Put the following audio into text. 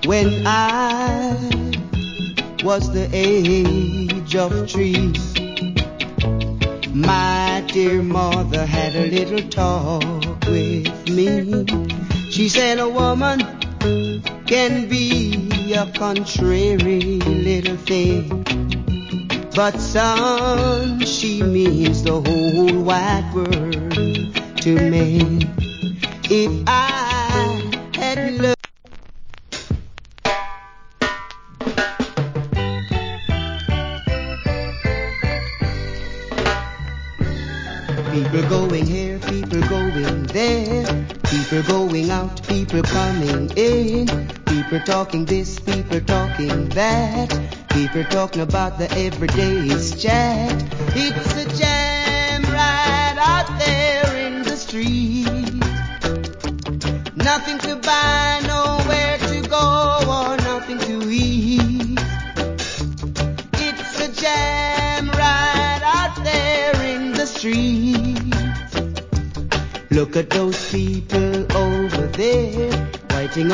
When I was the age of 3, my dear mother had a little talk with me. She said a woman can be a contrary little thing, but son, she means the whole wide world to me. If I had loved, people going here, people going there, people going out, people coming in, people talking this, people talking that, people talking about the everyday's chat. It's a jam right out there in the street. Nothing to buy, nowhere to go, or nothing to eat. It's a jam right out there in the street. Look at those people